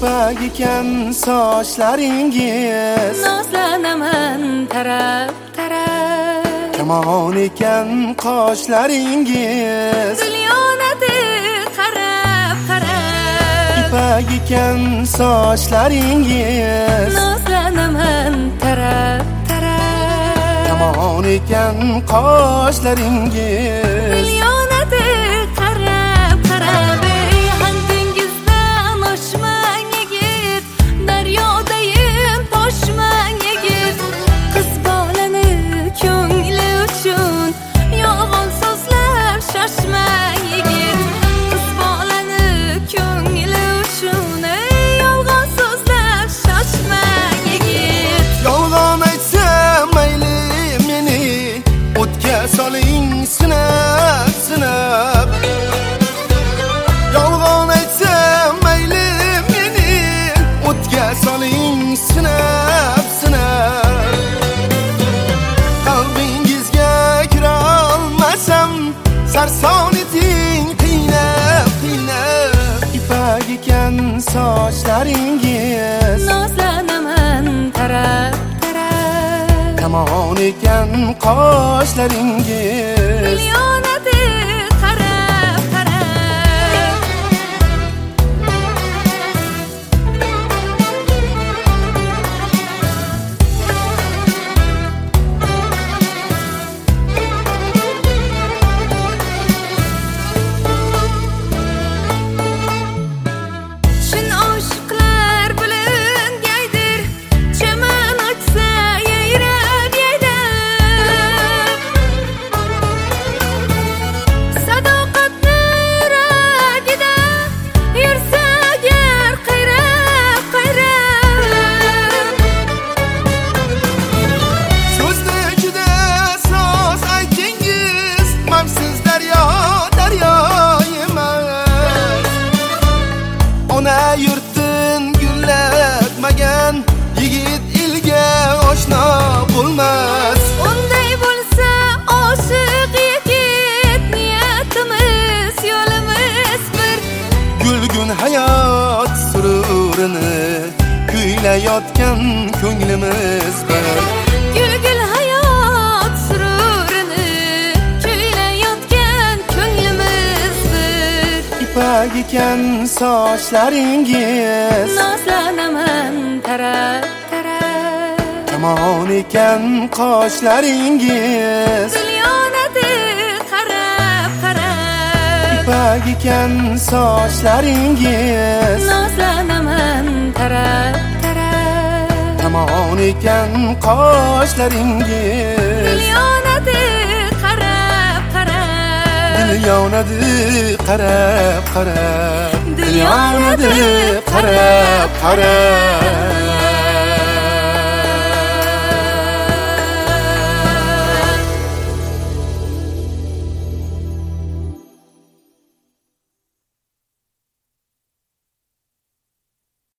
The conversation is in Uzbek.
ipak ekan sochlaringiz, Nozlanaman taraf taraf. kamon ekan qoshlaringiz, Dil yonadi qarab qarab. ipak ekan sochlaringiz, Nozlanaman taraf taraf. kamon ekan qoshlaringiz. Dil yonadi qarab qarab. Ey handingizdan oshmang yigit, daryodayim toshmang yigit. Qiz bolani ko'ngli uchun yolg'on so'zlab shoshmang yigit. Qiz bolani ko'ngli uchun yolg'on so'zlab shoshmang yigit. Yolg'on aytsam mayli meni o'tga soling sinab sinab. Yolg'on aytsam mayli meni o'tga soling sinab sinab. Qalbingizga kira olmasam sarson eting qiynab qiynab. Ipak ekan sochlaringiz, Nozlanaman taraf taraf. kamon ekan qoshlaringiz. Dil yonadi qarab qarab. Chin oshiqlar bilingaydir, chaman ochsa yayrab yayrab. Sadoqatni yuragida yursa agar qayrab qayrab. So'zni ichida so'z aytingiz, mamsiz daryo daryo emas. Ona yurtin gullatmagan yigit ilga oshno bo'lmas. Unday bo'lsa oshiq yigit, niyatimiz yo'limiz bir. Gulgun hayot sururini kuylayotgan ko'nglimiz bir. Gulgul hayot sururini kuylayotgan ko'nglimiz bir. Ipak ekan sochlaringiz, Nozlanaman taraf taraf. kamon ekan qoshlaringiz, Dil yonadi qarab qarab. ipak ekan sochlaringiz, Nozlanaman taraf taraf. kamon ekan Dil qoshlaringiz. yonadi qarab qarab. Dil yonadi qarab qarab. Dil yonadi qarab qarab.